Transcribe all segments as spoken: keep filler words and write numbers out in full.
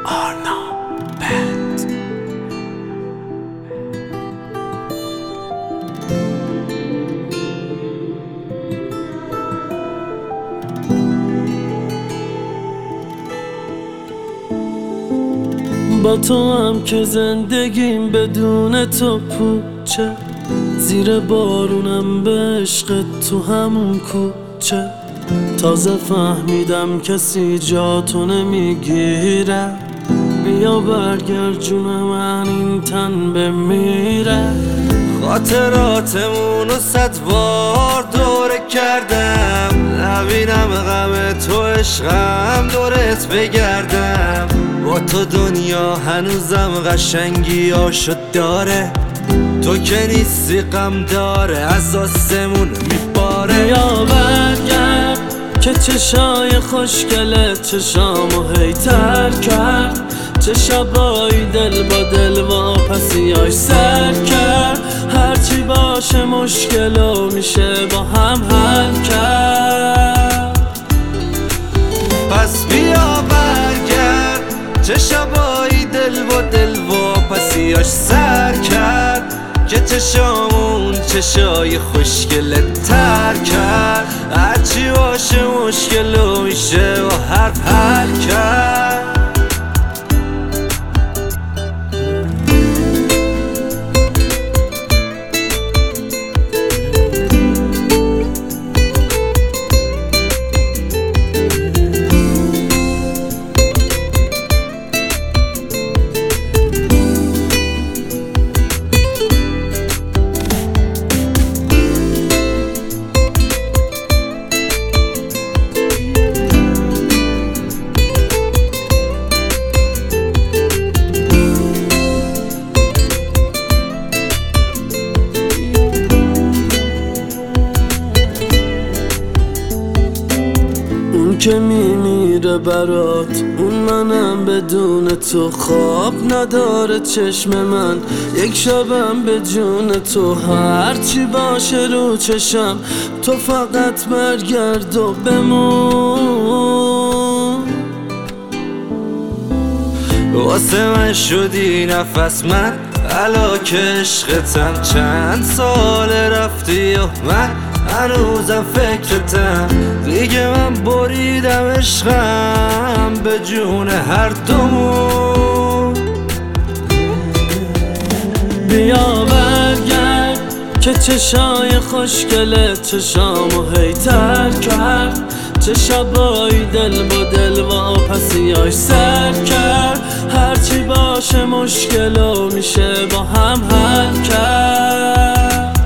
آرنا بند. با تو هم که زندگیم بدون تو پوچه، زیر بارونم به عشق تو همون کوچه. تازه فهمیدم کسی جا تو نمیگیره، بیا برگرد جون من این تن بمیره. خاطراتمونو صد بار دوره کردم، نبینم غم تو عشقم دورت بگردم. با تو دنیا هنوزم قشنگیاشو داره، تو که نیستی غم داره از آسمون میباره. یا برگرد که چشای خوشگله چشامو هیتر کرد، چه شبایی دل با دل واپسیاش سر کرد. هرچی باشه مشکلو میشه با هم حل کرد. پس بیا برگرد چه شبایی دل با دل واپسیاش سر کرد، که چشامون چشای خوشگلت تر کرد. هرچی باشه مشکلو میشه با حرف حل کرد. که میمیره برات اون منم، بدون تو خواب نداره چشم من. یک شبم به جون تو هرچی باشه رو چشم، تو فقط برگرد و بمون. واسه من شدی نفس من علا که عشقتم، چند سال رفتی و من هنوزم فکرتم. دیگه من بریدم عشقم به جون هر دومون. بیا برگرد که چشای خوشگله چشامو هیتر کرد، چه شبایی دل با دل واپسیاش سر کرد. هرچی باشه مشکلو میشه با هم حل کرد.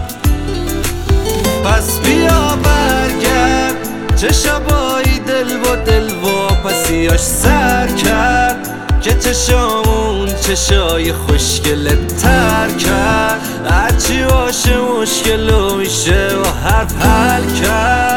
پس بیا برگرد چه شبایی دل با دل واپسیاش سر کرد، که چشامون چشای خوشگلت تر کرد. هرچی باشه مشکلو میشه با حرف حل کرد.